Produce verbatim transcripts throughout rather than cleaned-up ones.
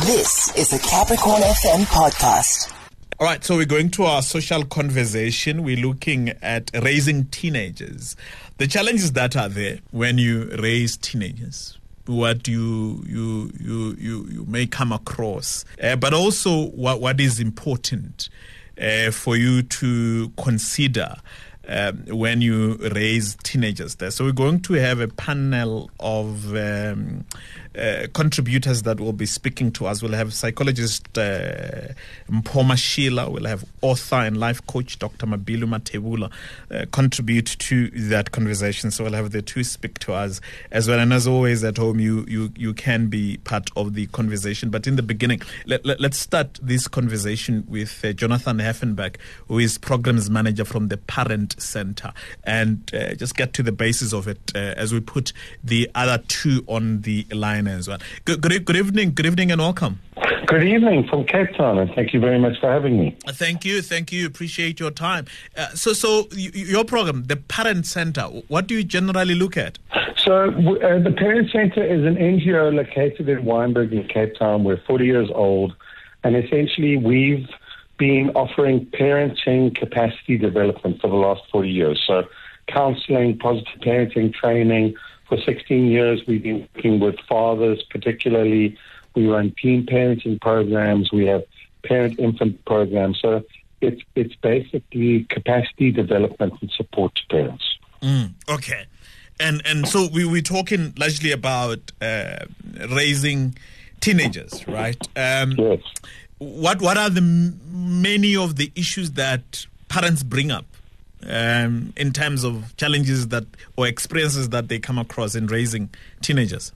This is a Capricorn F M podcast. All right, so we're going to our social conversation. We're looking at raising teenagers. The challenges that are there when you raise teenagers, what you you you you, you may come across, uh, but also what what is important uh, for you to consider um, when you raise teenagers there. So we're going to have a panel of um, uh, contributors that will be speaking to us. We'll have psychologist uh, Mpoma Sheila. We'll have author and life coach Doctor Mabilu Matebula uh, contribute to that conversation. So we'll have the two speak to us as well. And as always at home, you you, you can be part of the conversation. But in the beginning, let, let, let's start this conversation with uh, Jonathan Heffenbach, who is programs manager from the Parent Center, and uh, just get to the basis of it uh, as we put the other two on the line as well. Good, good, good evening, good evening and welcome. Good evening from Cape Town, and thank you very much for having me. Uh, thank you, thank you, appreciate your time. Uh, so, so y- your program, the Parent Center, what do you generally look at? So uh, the Parent Center is an N G O located in Wynberg in Cape Town. We're forty years old, and essentially we've been offering parenting capacity development for the last forty years. So counseling, positive parenting training. For sixteen years, we've been working with fathers, particularly. We run teen parenting programs. We have parent-infant programs. So it's it's basically capacity development and support to parents. Mm, okay. And and so we, we're talking largely about uh, raising teenagers, right? Um, Yes. What what are the m- many of the issues that parents bring up um, in terms of challenges that or experiences that they come across in raising teenagers?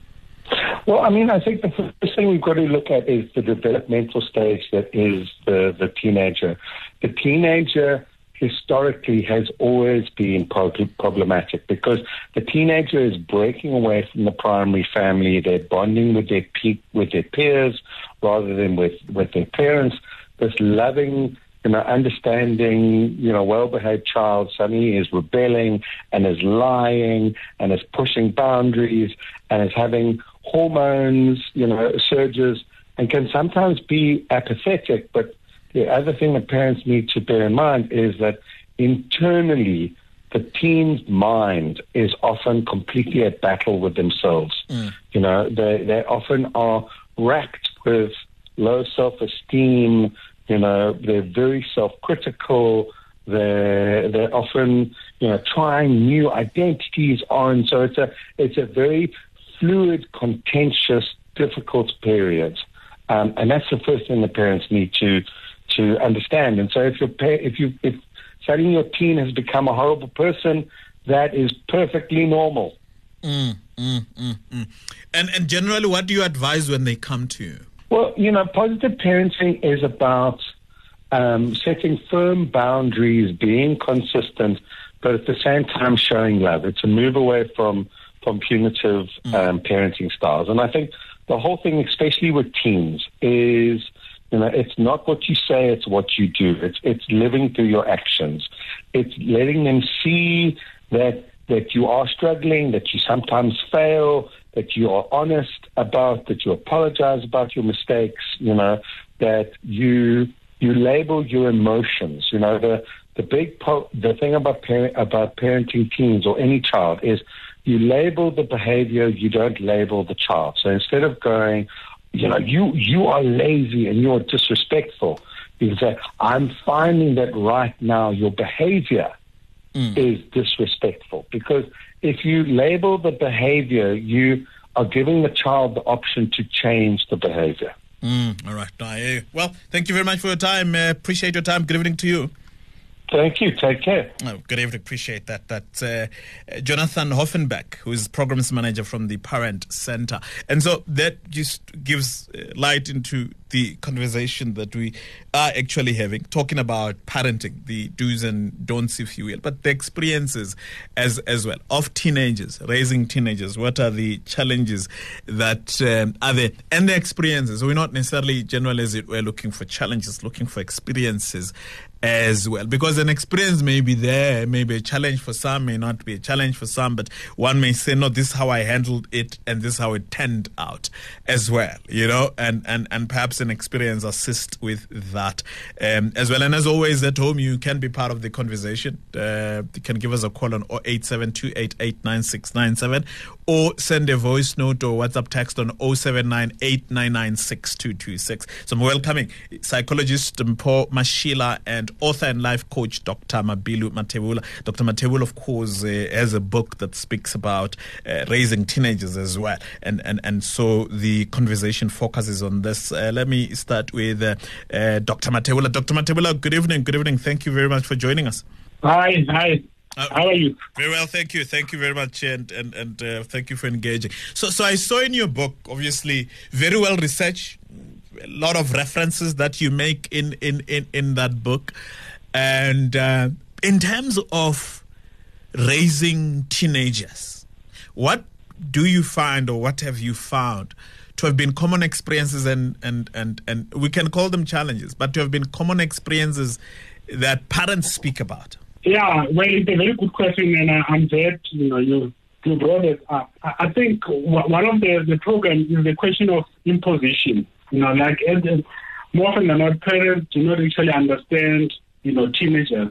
Well, I mean, I think the first thing we've got to look at is the developmental stage that is the, the teenager. The teenager historically has always been problematic because the teenager is breaking away from the primary family. They're bonding with their pe- with their peers rather than with, with their parents. This loving, you know, understanding, you know, well-behaved child suddenly is rebelling and is lying and is pushing boundaries and is having hormones, you know, surges, and can sometimes be apathetic. But the other thing that parents need to bear in mind is that internally, the teen's mind is often completely at battle with themselves. Mm. You know, they, they often are racked with low self-esteem. You know, they're very self-critical. They're, they're often, you know, trying new identities on. So it's a, it's a very fluid, contentious, difficult period. Um, and that's the first thing the parents need to to understand. And so if your if you if suddenly your teen has become a horrible person, that is perfectly normal. Mm, mm, mm, mm. And and generally, what do you advise when they come to you? Well, you know, positive parenting is about um, setting firm boundaries, being consistent, but at the same time showing love. It's a move away from from punitive um, parenting styles. And I think the whole thing, especially with teens, is, you know, it's not what you say, it's what you do. It's it's living through your actions. It's letting them see that that you are struggling, that you sometimes fail, that you are honest about, that you apologize about your mistakes, you know, that you you label your emotions. You know, the the big po- the thing about parent, about parenting teens or any child is you label the behavior, you don't label the child. So instead of going, you know, you you are lazy and you're disrespectful, you can say, I'm finding that right now your behavior mm. is disrespectful. Because if you label the behavior, you are giving the child the option to change the behavior. Mm. All right. I hear you. Well, thank you very much for your time. Uh, appreciate your time. Good evening to you. Thank you. Take care. Oh, good evening. Appreciate that. That's uh, Jonathan Hoffenbach, who is programs manager from the Parent Center. And so that just gives uh, light into the conversation that we are actually having, talking about parenting, the do's and don'ts, if you will, but the experiences as as well of teenagers, raising teenagers. What are the challenges that um, are there, and the experiences? We're not necessarily generalizing. We're looking for challenges, looking for experiences as well, because an experience may be there, maybe a challenge for some, may not be a challenge for some, but one may say, no, this is how I handled it and this is how it turned out as well, you know, and and and perhaps an experience assist with that um, as well. And as always at home, you can be part of the conversation. Uh, you can give us a call on oh eight seven two eight eight nine six nine seven or send a voice note or WhatsApp text on oh seven nine eight nine nine six two two six. So I'm welcoming psychologist Mpho Mashila and author and life coach Doctor Mabilu Mathebula. Doctor Mathebula, of course, uh, has a book that speaks about uh, raising teenagers as well, and, and and so the conversation focuses on this. Uh, let me start with uh, uh, Doctor Mathebula. Doctor Mathebula, good evening. Good evening. Thank you very much for joining us. Hi, hi. Uh, How are you? Very well, thank you. Thank you very much, and and and uh, thank you for engaging. So, so I saw in your book, obviously, very well researched. A lot of references that you make in, in, in, in that book. And uh, in terms of raising teenagers, what do you find, or what have you found to have been common experiences, and, and, and, and we can call them challenges, but to have been common experiences that parents speak about? Yeah, well, it's a very good question, and I, I'm glad you know you you brought it up. I, I think w- one of the, the programs is the question of imposition. You know, like as, as more often than not, parents do not actually understand, you know, teenagers.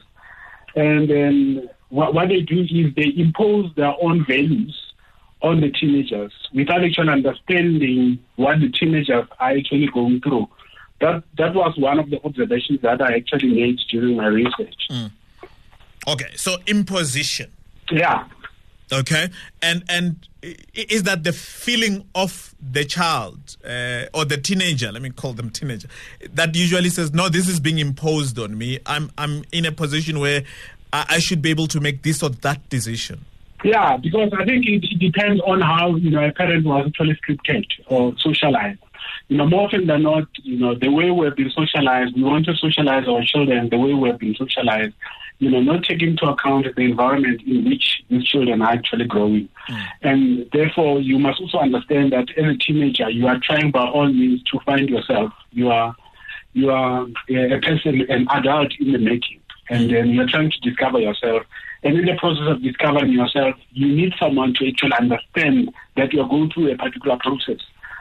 And then what, what they do is they impose their own values on the teenagers without actually understanding what the teenagers are actually going through. That that was one of the observations that I actually made during my research. Mm. Okay, so imposition. Yeah. Okay, and and is that the feeling of the child uh, or the teenager? Let me call them teenager. That usually says, "No, this is being imposed on me. I'm I'm in a position where I, I should be able to make this or that decision." Yeah, because I think it, it depends on how you know a parent was actually scripted or socialized. You know, more often than not, you know, the way we've been socialized, we want to socialize our children the way we've been socialized. You know, not taking into account the environment in which these children are actually growing. Mm. And therefore, you must also understand that as a teenager, you are trying by all means to find yourself. You are you are a person, an adult in the making. And then you're trying to discover yourself. And in the process of discovering yourself, you need someone to actually understand that you're going through a particular process.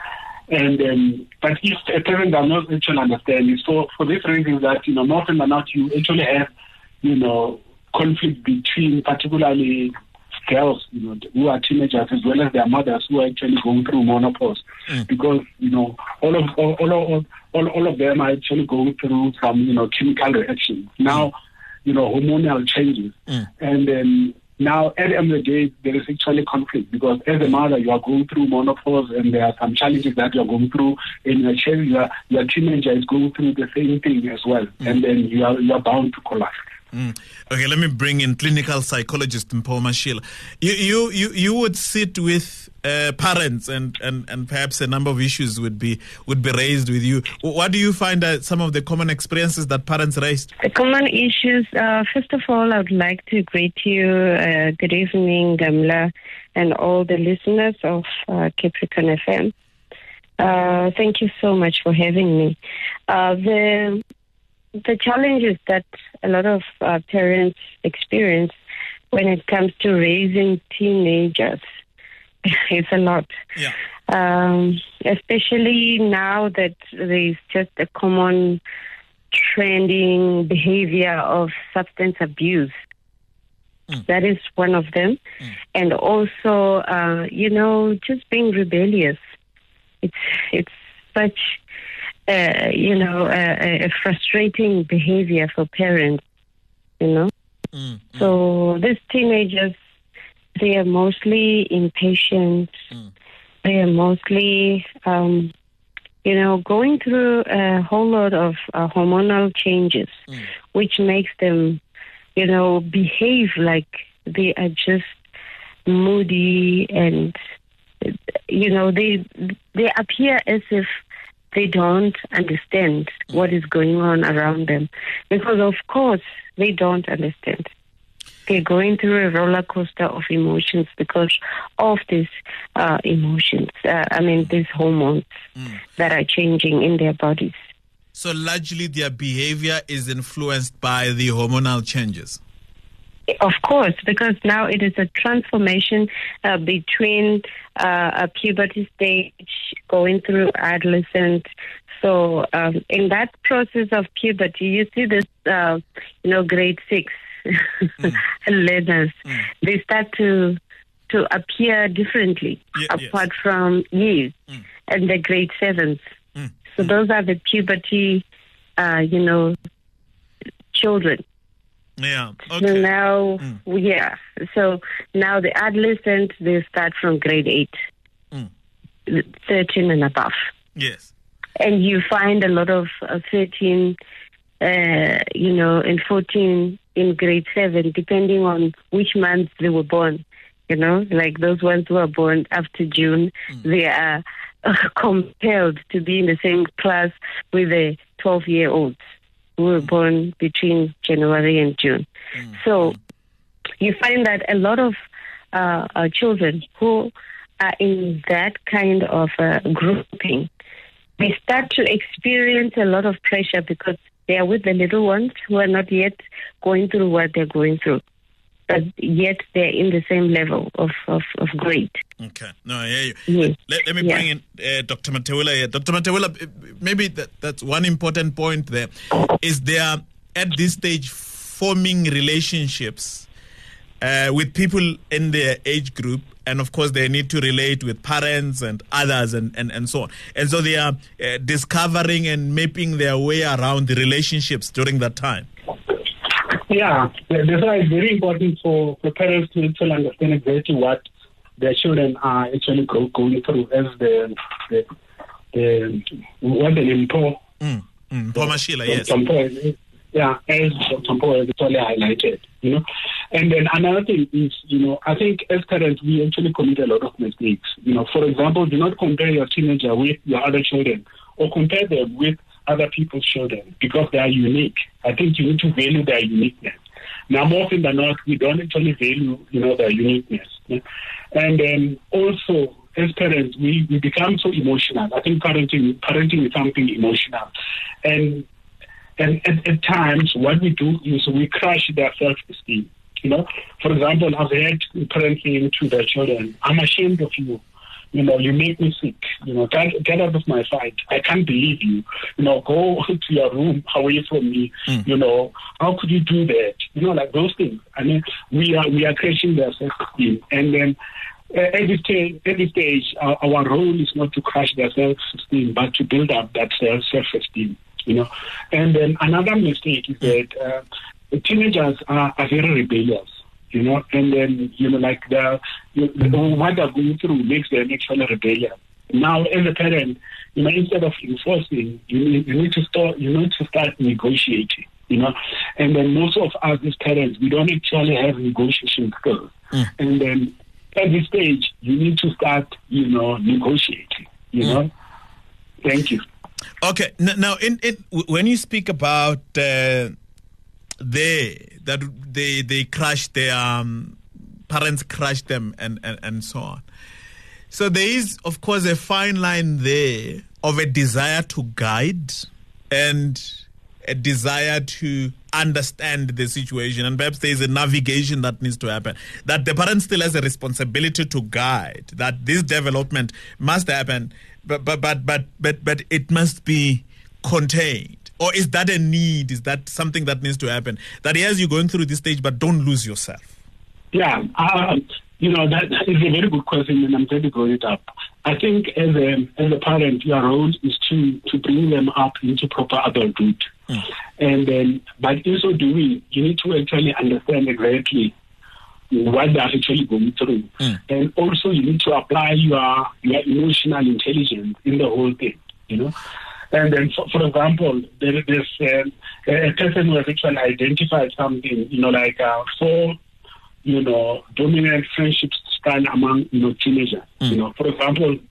And um, but if a parent does not actually understand, it's for, for this reason that, you know, more often than not, you actually have you know, conflict between particularly girls, you know, who are teenagers, as well as their mothers who are actually going through menopause, mm. because you know all of all all, all all all of them are actually going through some you know chemical reactions now, mm. you know, hormonal changes, mm. and then now at the end of the day there is actually conflict because as a mother you are going through menopause and there are some challenges that you are going through, and your child, your your teenager is going through the same thing as well, mm. and then you are you are bound to collapse. Mm. Okay, let me bring in clinical psychologist Mpho Mashila. You, you, you, you would sit with uh, parents, and, and, and perhaps a number of issues would be would be raised with you. What do you find are some of the common experiences that parents raised? The common issues. Uh, first of all, I would like to greet you. Uh, good evening, Gamla, and all the listeners of uh, Capricorn F M. Uh, thank you so much for having me. Uh, the The challenges that a lot of uh, parents experience when it comes to raising teenagers, it's a lot. Yeah. Um, especially now that there's just a common trending behavior of substance abuse. Mm. That is one of them. Mm. And also, uh, you know, just being rebellious. It's, it's such... Uh, you know, a, a frustrating behavior for parents, you know. Mm, mm. So these teenagers, they are mostly impatient. Mm. They are mostly, um, you know, going through a whole lot of uh, hormonal changes, mm. which makes them, you know, behave like they are just moody and, you know, they they appear as if they don't understand what is going on around them. Because, of course, they don't understand. They're going through a roller coaster of emotions because of these uh, emotions. Uh, I mean, these hormones mm. that are changing in their bodies. So largely their behavior is influenced by the hormonal changes? Of course, because now it is a transformation uh, between uh, a puberty stage going through adolescent. So um, in that process of puberty, you see this, uh, you know, grade six mm. learners. Mm. They start to to appear differently yeah, apart yes. from years mm. and the grade sevens. Mm. So mm. those are the puberty, uh, you know, children. Yeah. Okay. So now, mm. yeah. So now the adolescents, they start from grade eight, mm. thirteen and above. Yes. And you find a lot of uh, thirteen, uh, you know, and fourteen in grade seven, depending on which month they were born. You know, like those ones who are born after June, mm. they are uh, compelled to be in the same class with the twelve-year-olds. who were born between January and June. Mm. So you find that a lot of uh, uh, children who are in that kind of uh, grouping, they start to experience a lot of pressure because they are with the little ones who are not yet going through what they're going through. But yet they're in the same level of, of, of grade. Okay. No, I hear you. Yes. Let, let me yeah. bring in uh, Doctor Matewula here. Doctor Matewula, maybe that, that's one important point there. Is there, at this stage, forming relationships uh, with people in their age group, and of course they need to relate with parents and others and, and, and so on. And so they are uh, discovering and mapping their way around the relationships during that time. Yeah, that's why it's very important for, for parents to actually understand exactly what their children are actually go, going through as the, the, the what they employ. Mm, mm, Pomashila, yes. Tampo, yeah, as Tampo has actually highlighted, you know. And then another thing is, you know, I think as parents, we actually commit a lot of mistakes. You know, for example, do not compare your teenager with your other children or compare them with other people's children because they are unique. I think you need to value their uniqueness. Now, more often than not, we don't actually value, you know, their uniqueness. Yeah? And then also, as parents, we, we become so emotional. I think parenting parenting is something emotional. And and at, at times, what we do is we crush their self-esteem. You know, for example, I've had parents saying to their children, "I'm ashamed of you. You know, you make me sick. You know, get, get out of my sight. I can't believe you. You know, go to your room away from me. Mm. You know, how could you do that? You know, like those things. I mean, we are we are crushing their self-esteem. And then uh, at this stage, at this stage uh, our role is not to crush their self-esteem, but to build up that self-esteem. You know, and then another mistake is that uh, teenagers are, are very rebellious. You know, and then, you know, like the, you know, what they're going through makes them actually rebellious. Now, as a parent, you know, instead of enforcing, you need, you need to start, you need to start negotiating, you know. And then most of us as parents, we don't actually have negotiation skills. Mm. And then at this stage, you need to start, you know, negotiating, you mm. know. Thank you. Okay. Now, in, in when you speak about uh, they that they they crush their um, parents crush them and, and, and so on. So there is, of course, a fine line there of a desire to guide and a desire to understand the situation, and perhaps there is a navigation that needs to happen. That the parent still has a responsibility to guide. That this development must happen, but but but but but, but it must be contained. Or is that a need? Is that something that needs to happen? That yes, you're going through this stage, but don't lose yourself. Yeah, uh, you know, that is a very good question, and I'm glad you brought it up. I think as a as a parent, your role is to, to bring them up into proper adulthood. Mm. And then, but in so doing, you need to actually understand exactly what they're actually going through. Mm. And also, you need to apply your, your emotional intelligence in the whole thing, you know. And then, for, for example, there is this, uh, a person who has actually identified something, you know, like uh, four, you know, dominant friendships stand among, you know, teenagers. Mm. You know, for example,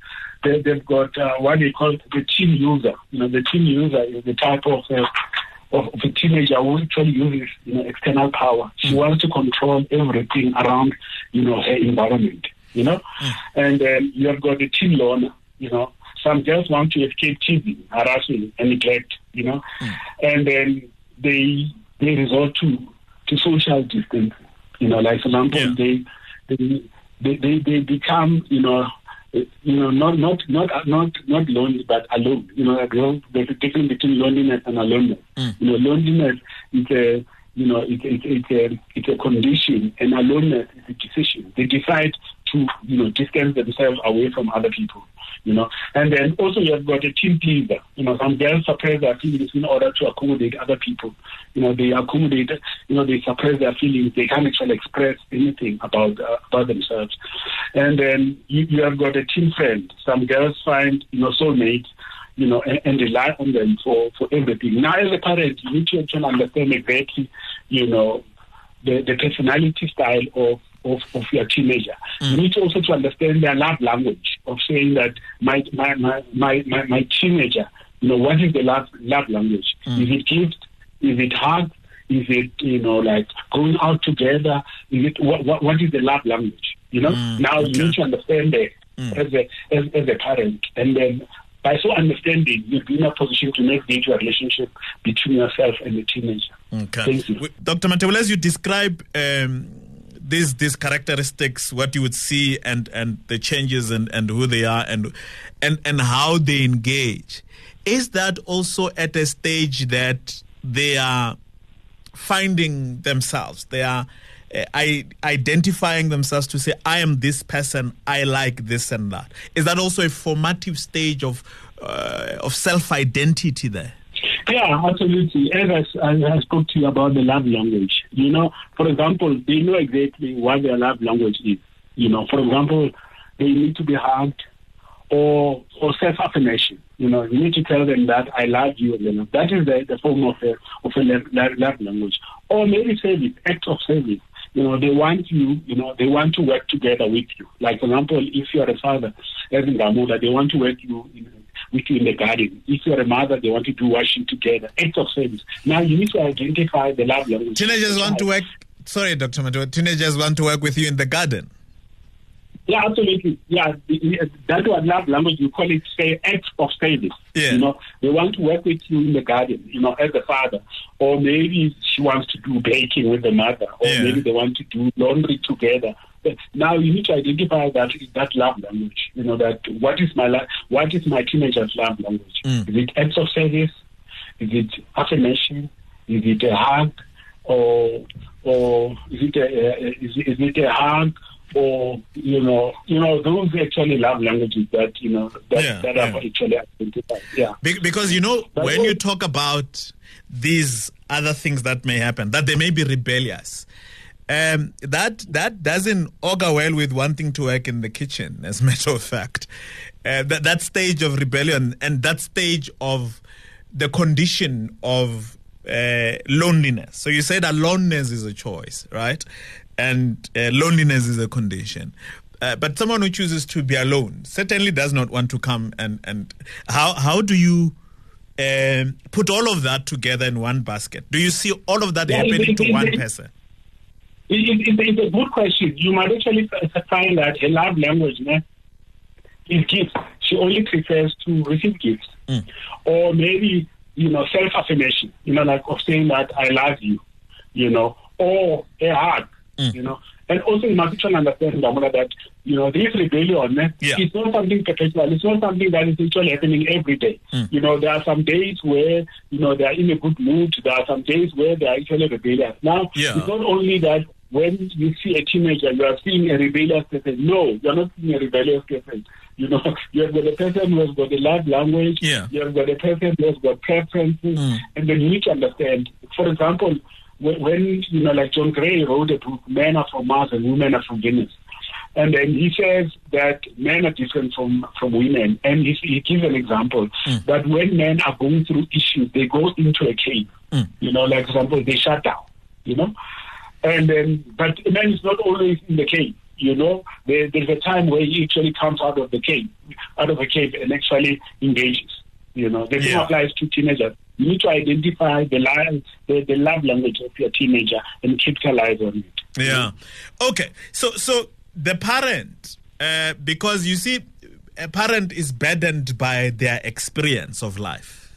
they, they've got uh, what they call the teen user. You know, the teen user is the type of uh, of, of a teenager who actually uses, you know, external power. She mm. wants to control everything around, you know, her environment. You know, mm. and then you have got the teen loner. You know, some girls want to escape teasing, harassment, and neglect. You know, mm. and then they they resort to to social distance. You know, like for example, yeah. they, they they they they become, you know. You know, not not not not not lonely, but alone. You know, there's a difference between loneliness and aloneness. Mm. You know, loneliness is a you know it's it, it, it's a it's a condition, and aloneness is a decision. They decide to you know distance themselves away from other people. You know, and then also you have got a team pleaser. You know, some girls suppress their feelings in order to accommodate other people. You know, they accommodate. You know, they suppress their feelings. They can't actually express anything about uh, about themselves. And then you, you have got a team friend. Some girls find you know soulmates. You know, and, and rely on them for, for everything. Now, as a parent, you need to actually understand exactly, you know, the, the personality style of. Of, of your teenager. Mm. You need to also to understand their love language of saying that my my, my, my, my, my teenager, you know, what is the love love language? Mm. Is it gift? Is it hug? Is it, you know, like going out together? Is it what what, what is the love language? You know? Mm. Now okay. you need to understand that mm. as a as, as a parent, and then by so understanding, you'll be in a position to make the relationship between yourself and the teenager. Okay. Thank you. Doctor Matebula, as you describe um, these these characteristics, what you would see, and, and the changes, and, and who they are, and and and how they engage, is that also at a stage that they are finding themselves, they are uh, I, identifying themselves to say, I am this person, I like this and that? Is that also a formative stage of uh, of self-identity there? Yeah, absolutely. As I, as I spoke to you about the love language, you know, for example, they know exactly what their love language is. You know, for example, they need to be hugged, or or self-affirmation. You know, you need to tell them that I love you. You know, that is the, the form of a of a love, love language. Or maybe service, act of service. You know, they want you, you know, they want to work together with you. Like, for example, if you're a father, as in Gamuda, they want to work you in, with you in the garden. If you're a mother, they want to do washing together. Acts of service. Now, you need to identify the love language. Teenagers want to work, sorry, Doctor Matebula, teenagers want to work with you in the garden. Yeah, absolutely. Yeah, that one love language, you call it, say, acts of service. Yeah. You know, they want to work with you in the garden, you know, as a father. Or maybe she wants to do baking with the mother. Or yeah. maybe they want to do laundry together. But now you need to identify that that love language. You know, that what is my la- what is my teenager's love language? Mm. Is it acts of service? Is it affirmation? Is it a hug? Or or is it a, uh, is, is it a hug? Or, you know, you know, those actually love languages that, you know, that, yeah, that yeah. are actually identified. Yeah. Be- because, you know, but when also, you talk about these other things that may happen, that they may be rebellious, um, that that doesn't augur well with wanting to work in the kitchen, as a matter of fact. Uh, that, that stage of rebellion and that stage of the condition of uh, loneliness. So you say that loneliness is a choice, right? And uh, loneliness is a condition. Uh, but someone who chooses to be alone certainly does not want to come and... and how how do you um, put all of that together in one basket? Do you see all of that yeah, happening it, it, to it, one it, person? It, it, it's a good question. You might actually find that a love language né, is gifts. She only prefers to receive gifts. Mm. Or maybe, you know, self-affirmation, you know, like of saying that I love you, you know, or a hug. Mm. You know, and also you must actually understand that, you know, this rebellion, eh, yeah. it's not something perpetual. It's not something that is actually happening every day. Mm. You know, there are some days where, you know, they are in a good mood. There are some days where they are actually rebellious. Now, yeah. it's not only that when you see a teenager, you are seeing a rebellious person. No, you are not seeing a rebellious person. You know, you have got a person who has got a love language. Yeah. You have got a person who has got preferences. Mm. And then you need to understand, for example, when, you know, like John Gray wrote a book, Men Are From Mars and Women Are From Venus. And then he says that men are different from, from women. And he, he gives an example mm. that when men are going through issues, they go into a cave. Mm. You know, like, for example, they shut down, you know. And then, but men is not always in the cave. you know, there, there's a time where he actually comes out of the cave, out of a cave and actually engages. You know, the same Yeah. applies to teenagers. You need to identify the, li- the the love language of your teenager and capitalize on it. Yeah. Okay. So, so the parent, uh, because you see, a parent is burdened by their experience of life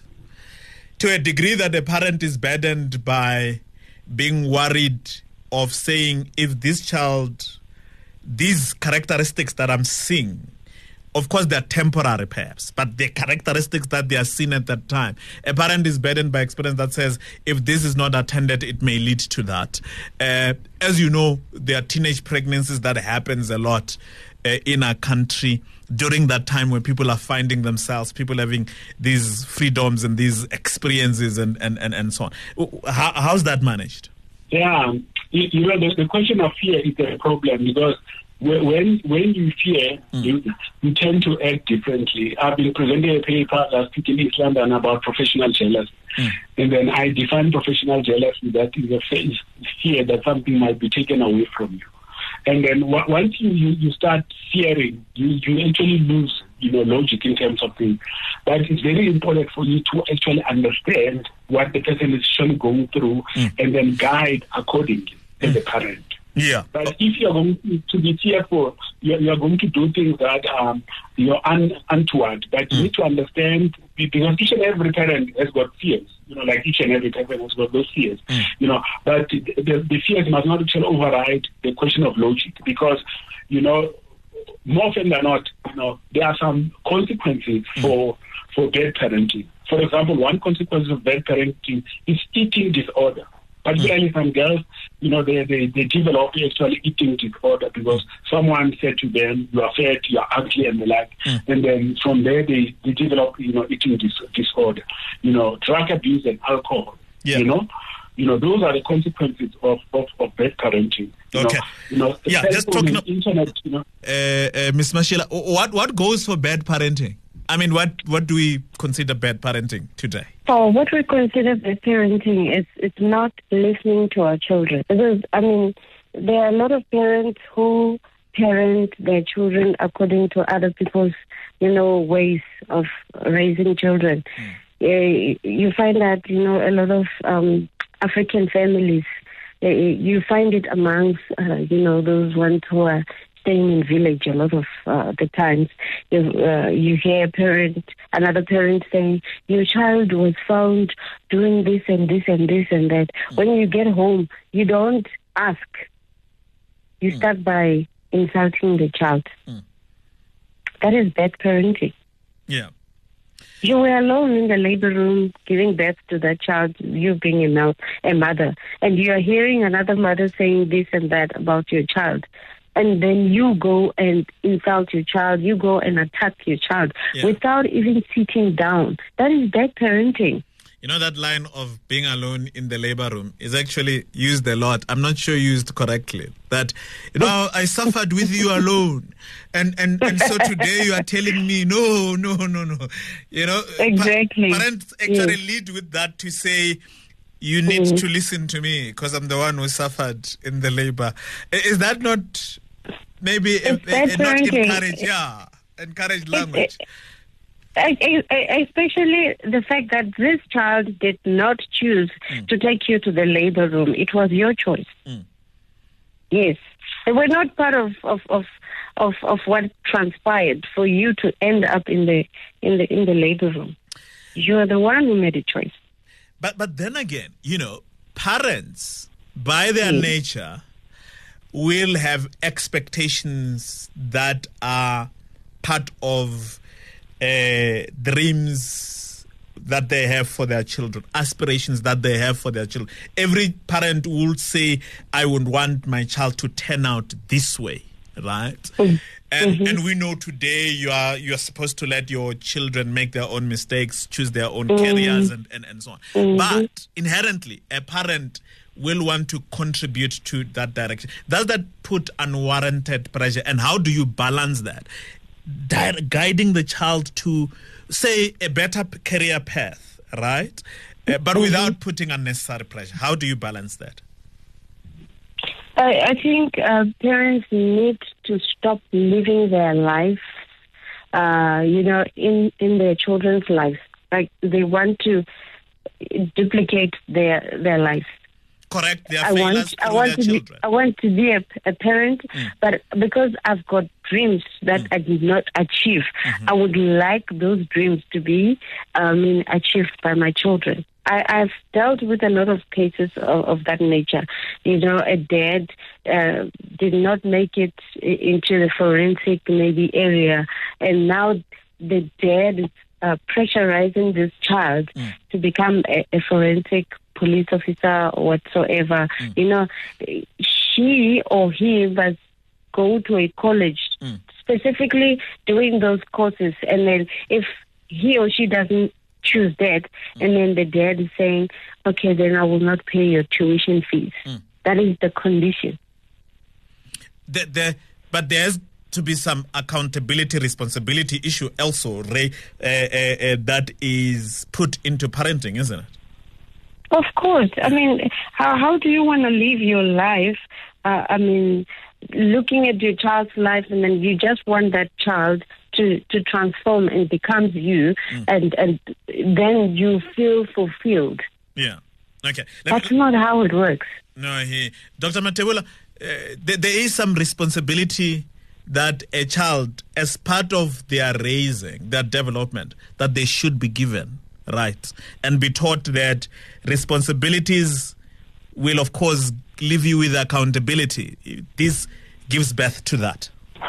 to a degree that a parent is burdened by being worried of saying, if this child, these characteristics that I'm seeing, of course, they're temporary perhaps, but the characteristics that they are seen at that time. A parent is burdened by experience that says, if this is not attended, it may lead to that. Uh, as you know, there are teenage pregnancies that happens a lot uh, in our country during that time when people are finding themselves, people having these freedoms and these experiences and, and, and, and so on. How, how's that managed? Yeah, you, you know, the, the question of fear is a problem because when when you fear, mm. you, you tend to act differently. I've been presenting a paper last week in East London about professional jealousy. Mm. And then I define professional jealousy that is a fear that something might be taken away from you. And then w- once you, you, you start fearing, you, you actually lose, you know, logic in terms of things. But it's very important for you to actually understand what the person is actually going through mm. and then guide accordingly as mm. a parent. Yeah. But if you're going to be fearful, you're, you're going to do things that um, you're un, untoward. But you mm. need to understand, because each and every parent has got fears. You know, like each and every parent has got those fears. Mm. You know, but the, the fears must not actually override the question of logic, because, you know, more often than not, you know, there are some consequences mm. for for bad parenting. For example, one consequence of bad parenting is eating disorder. Particularly some girls, you know, they, they, they develop actually eating disorder because someone said to them, you are fat, you are ugly, and the like. Mm. And then from there, they, they develop, you know, eating dis- disorder. You know, drug abuse and alcohol, yeah. you know. You know, those are the consequences of, of, of bad parenting. You okay. Know, you know, yeah, just talking about internet, you know. Uh, uh, Miz Mashila, what, what goes for bad parenting? I mean, what, what do we consider bad parenting today? So what we consider bad parenting is it's not listening to our children. Because, I mean, there are a lot of parents who parent their children according to other people's, you know, ways of raising children. Mm. Uh, you find that, you know, a lot of um, African families, uh, you find it amongst, uh, you know, those ones who are staying in village a lot of uh, the times. You, uh, you hear a parent, another parent saying, your child was found doing this and this and this and that. Mm. When you get home, you don't ask. You mm. start by insulting the child. Mm. That is bad parenting. Yeah. You were alone in the labor room giving birth to that child, you being a, mouth, a mother, and you are hearing another mother saying this and that about your child. And then you go and insult your child, you go and attack your child yeah. without even sitting down. That is bad parenting. You know, that line of being alone in the labor room is actually used a lot. I'm not sure used correctly. That, you know, I suffered with you alone. And, and, and so today you are telling me, no, no, no, no. You know, exactly. Pa- parents actually yes. lead with that to say, you need mm. to listen to me because I'm the one who suffered in the labor. Is that not... Maybe a, a, a not encourage, yeah, encourage language. Especially the fact that this child did not choose mm. to take you to the labor room. It was your choice. Mm. Yes. They were not part of, of, of, of, of what transpired for you to end up in the in the in the labor room. You are the one who made a choice. But but then again, you know, parents by their mm. nature will have expectations that are part of uh, dreams that they have for their children, aspirations that they have for their children. Every parent will say, I would want my child to turn out this way, right? Mm-hmm. And mm-hmm. and we know today you are you are supposed to let your children make their own mistakes, choose their own mm-hmm. careers and, and, and so on. Mm-hmm. But inherently, a parent will want to contribute to that direction. Does that put unwarranted pressure? And how do you balance that? Di- guiding the child to, say, a better career path, right? Uh, but mm-hmm. without putting unnecessary pressure. How do you balance that? I, I think uh, parents need to stop living their life, uh, you know, in, in their children's lives. Like they want to duplicate their their life. Correct. They are I want, failures I through want their to be, children. I want to be a, a parent, Mm. but because I've got dreams that Mm. I did not achieve, Mm-hmm. I would like those dreams to be, I mean, achieved by my children. I, I've dealt with a lot of cases of, of that nature. You know, a dad uh, did not make it i- into the forensic maybe area, and now the dad is uh, pressurizing this child Mm. to become a, a forensic police officer or whatsoever. Mm. You know, she or he must go to a college Mm. specifically doing those courses, and then if he or she doesn't choose that, and then the dad is saying, okay, then I will not pay your tuition fees. Mm. That is the condition. The, the, but there's to be some accountability, responsibility issue also, Ray, uh, uh, uh, that is put into parenting, isn't it? Of course. I mean, how how do you want to live your life? Uh, I mean, looking at your child's life, and then you just want that child to, to transform and becomes you, Mm. and, and then you feel fulfilled. Yeah. Okay. Let That's me- not how it works. No, he, Doctor Matebula, uh, there, there is some responsibility that a child, as part of their raising, their development, that they should be given rights and be taught that responsibilities will, of course, leave you with accountability. This gives birth to that.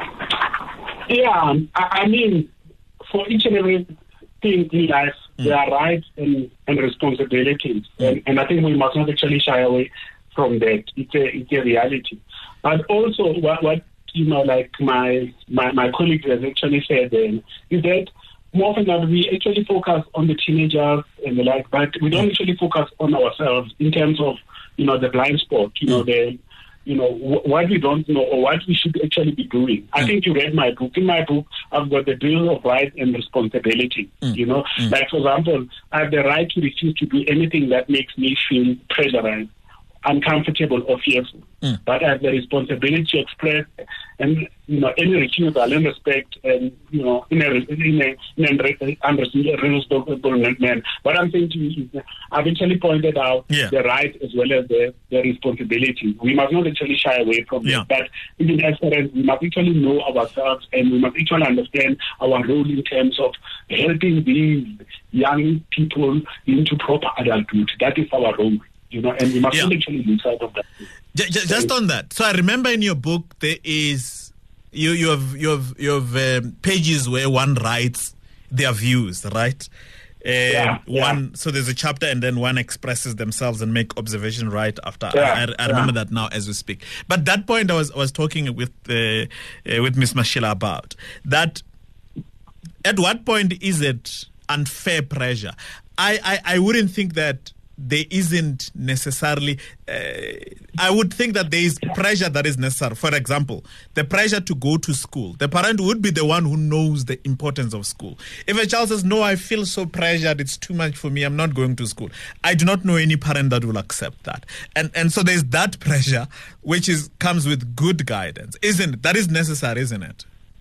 Yeah, I, I mean, for each and every thing in life, Mm. there are rights and, and responsibilities. Mm. And, and I think we must not actually shy away from that. It's a, it's a reality. But also, what, what you know, like my, my, my colleague has actually said then, is that more often than we actually focus on the teenagers and the like, but we don't actually focus on ourselves in terms of, you know, the blind spot, you know, the, you know, wh- what we don't know or what we should actually be doing. I Mm. think you read my book. In my book, I've got the bill of rights and responsibility, Mm. you know. Mm. Like, for example, I have the right to refuse to do anything that makes me feel pressurized, uncomfortable or fearful. Mm. But I have the responsibility to express and, you know, any refusal and respect and, you know, in a, in a, in a unreasonable manner. What I'm saying to you is that I've actually pointed out Yeah. the right as well as the, the responsibility. We must not actually shy away from Yeah. it. But even as parents, we must actually know ourselves and we must actually understand our role in terms of helping these young people into proper adulthood. That is our role. You know, and we must Yeah. not actually lose sight of that. J- j- just on that, so I remember in your book there is you you have you have you have um, pages where one writes their views, right? Uh, Yeah, yeah. One, so there's a chapter, and then one expresses themselves and make observation right after. Yeah, I, I remember yeah. that now as we speak. But that point I was I was talking with uh, uh, with Miss Mashila about that. At what point is it unfair pressure? I, I, I wouldn't think that there isn't necessarily, uh, I would think that there is pressure that is necessary. For example, the pressure to go to school. The parent would be the one who knows the importance of school. If a child says, no, I feel so pressured, it's too much for me, I'm not going to school, I do not know any parent that will accept that. And and so there's that pressure, which is comes with good guidance, isn't it? That is necessary, isn't it?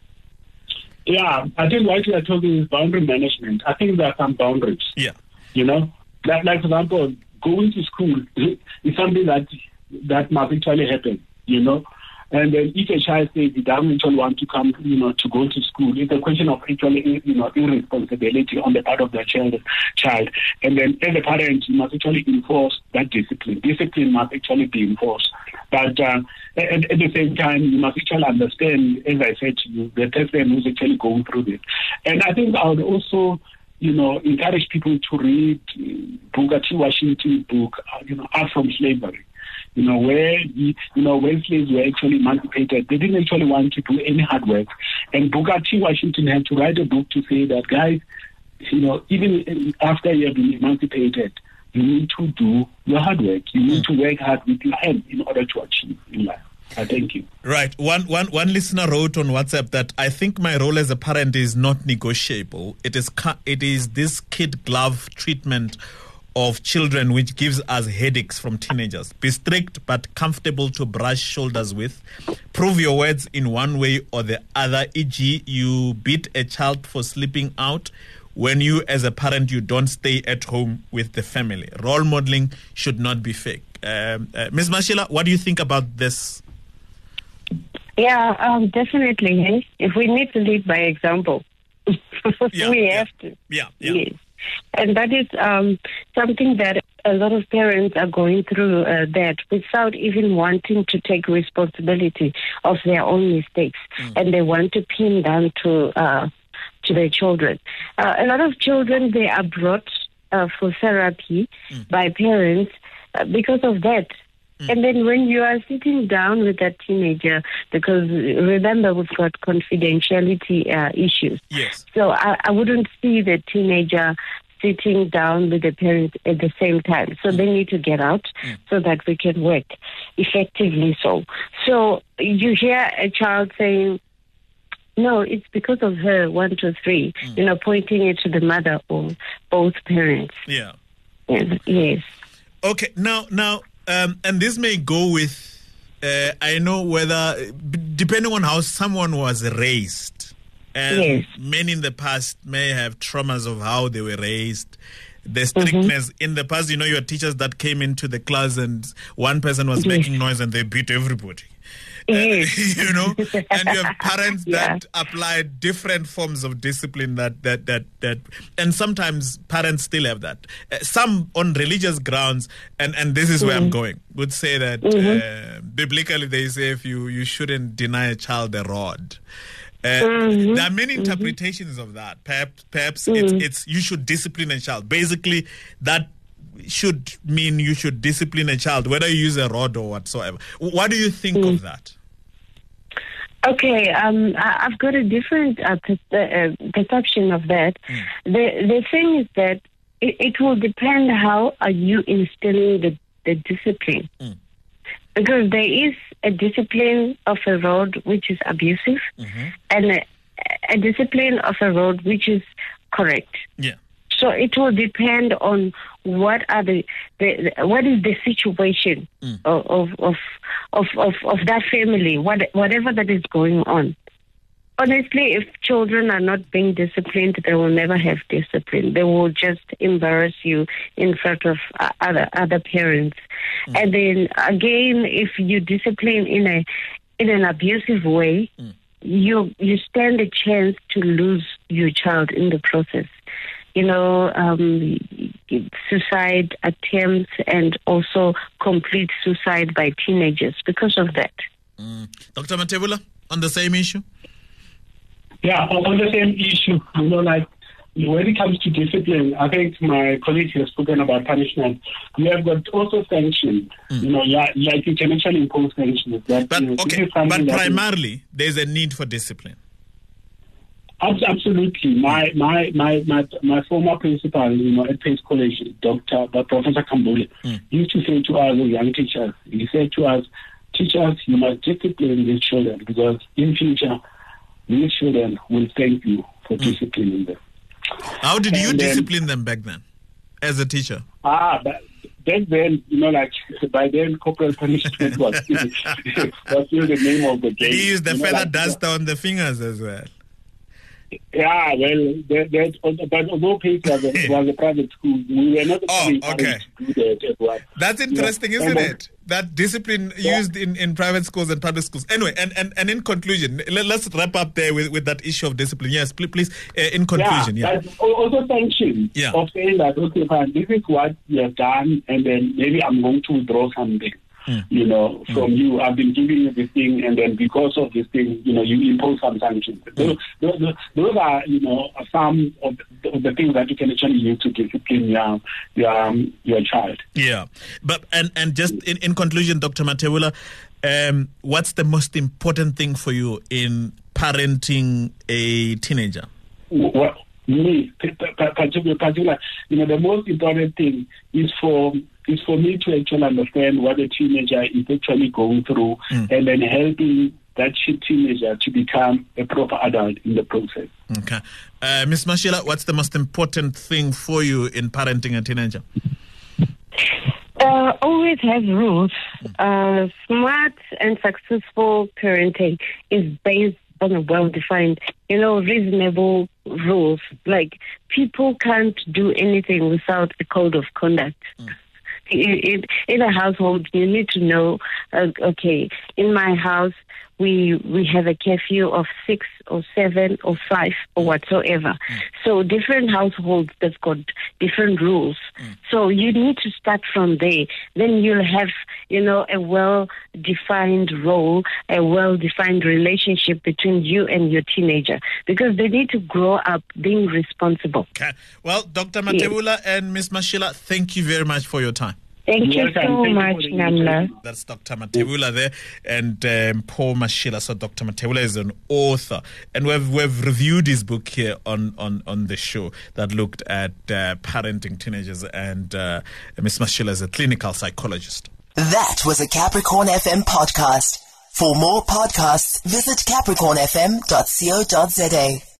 Yeah, I think what we are talking is boundary management. I think there are some boundaries. Yeah. You know, like, like for example, going to school is something that that must actually happen. You know, and then if a child says he doesn't actually want to come, you know, to go to school, it's a question of actually, you know, irresponsibility on the part of the child. Child, and then as a parent, you must actually enforce that discipline. Discipline must actually be enforced. But uh, at, at the same time, you must actually understand, as I said to you, the person who's actually going through this. And I think I would also, you know, encourage people to read Booker T. Washington's book, uh, you know, Art from Slavery. You know, where, he, you know, when slaves were actually emancipated, they didn't actually want to do any hard work. And Booker T. Washington had to write a book to say that, guys, you know, even after you have been emancipated, you need to do your hard work. You need to work hard with your hand in order to achieve in life. I thank you. Right. One, one, one listener wrote on WhatsApp that I think my role as a parent is not negotiable. It is, it is this kid glove treatment of children which gives us headaches from teenagers. Be strict but comfortable to brush shoulders with. Prove your words in one way or the other, for example, you beat a child for sleeping out when you, as a parent, you don't stay at home with the family. Role modeling should not be fake. Um, uh, Miz Mashila, what do you think about this? Yeah, um, definitely. Eh? If we need to lead by example, yeah, we yeah, have to. Yeah, yeah. Yes. And that is um, something that a lot of parents are going through uh, that without even wanting to take responsibility of their own mistakes. Mm. And they want to pin down to uh, to their children. Uh, a lot of children, they are brought uh, for therapy mm. by parents uh, because of that. Mm. And then when you are sitting down with that teenager, because remember, we've got confidentiality uh, issues. Yes. So I, I wouldn't see the teenager sitting down with the parents at the same time. So mm. they need to get out mm. so that we can work effectively. So, so you hear a child saying, no, it's because of her, one, two, three, mm. you know, pointing it to the mother or both parents. Yeah. Yes. yes. Okay, now, now, Um, and this may go with, uh, I know whether, depending on how someone was raised. And yes. many in the past may have traumas of how they were raised. The strictness. Mm-hmm. In the past, you know, you had teachers that came into the class and one person was yes. making noise and they beat everybody. Yes. Uh, you know, and you have parents yeah. that apply different forms of discipline that, that, that, that, and sometimes parents still have that. Uh, some on religious grounds, and, and this is where mm. I'm going, would say that mm-hmm. uh, biblically they say if you, you shouldn't deny a child a rod. Uh, mm-hmm. There are many interpretations mm-hmm. of that. Perhaps, perhaps mm-hmm. it's, it's you should discipline a child. Basically, that should mean you should discipline a child, whether you use a rod or whatsoever. What do you think mm. of that? Okay, um, I, I've got a different uh, per- uh, perception of that. Mm. The the thing is that it, it will depend how are you instilling the, the discipline. Mm. Because there is a discipline of a rod which is abusive mm-hmm. and a, a discipline of a rod which is correct. Yeah. So it will depend on what are the, the, the what is the situation mm. of, of of of of that family, what whatever that is going on. Honestly, if children are not being disciplined, they will never have discipline. They will just embarrass you in front of uh, other other parents. Mm. And then again, if you discipline in a in an abusive way, mm. you you stand a chance to lose your child in the process. You know, um, suicide attempts and also complete suicide by teenagers because of that. Mm. Doctor Mathebula, on the same issue? Yeah, on the same issue. You know, like when it comes to discipline, I think my colleague has spoken about punishment. You have got also sanctions. Mm. You know, yeah, like you can actually impose sanctions. That, but you know, okay, but primarily, there's a need for discipline. Absolutely. My my my my my former principal, you know, at Pace College, Doctor Professor Kambule, mm. used to say to us as young teachers, he said to us, teachers, you must discipline these children because in future, these children will thank you for mm. disciplining them. How did and you then, discipline them back then, as a teacher? Ah, but back then, you know, like by then, corporal punishment was still, was still the name of the game. Did he use the you know, feather like, duster on the fingers as well? Yeah, well, that, that, but although Pace was a, was a private school, we were not oh, okay. to do that as well. That's interesting, yeah. isn't it? That discipline yeah. used in, in private schools and public schools. Anyway, and, and, and in conclusion, let, let's wrap up there with, with that issue of discipline. Yes, please, please uh, in conclusion. Yeah, yeah. Also sanctions yeah. of saying that, okay, fine, this is what you have done, and then maybe I'm going to withdraw something. Mm. You know, from mm. you, I've been giving you this thing, and then because of this thing, you know, you impose some sanctions. Mm. Those, those, those are, you know, some of the, of the things that you can actually use to discipline your your, um, your child. Yeah, but and and just in, in conclusion, Doctor Mathebula, um, what's the most important thing for you in parenting a teenager? Well, me, particular, you know, the most important thing is for. is for me to actually understand what a teenager is actually going through mm. and then helping that teenager to become a proper adult in the process. Okay. Uh, Miz Mashila, what's the most important thing for you in parenting a teenager? Uh, always has rules. Uh, smart and successful parenting is based on a well-defined, you know, reasonable rules. Like, people can't do anything without a code of conduct. Mm. In, in a household, you need to know, uh, okay, in my house, we we have a curfew of six or seven or five or whatsoever. Mm. So different households, they've got different rules. Mm. So you need to start from there. Then you'll have, you know, a well-defined role, a well-defined relationship between you and your teenager, because they need to grow up being responsible. Okay. Well, Doctor Mathebula yes. and Miz Mashila, thank you very much for your time. Thank you so much, Namla. That's Doctor Mathebula there, and um, Paul Mashila. So Doctor Mathebula is an author, and we've we've reviewed his book here on on, on the show that looked at uh, parenting teenagers, and uh, Miz Mashila is a clinical psychologist. That was a Capricorn F M podcast. For more podcasts, visit capricorn f m dot co dot za.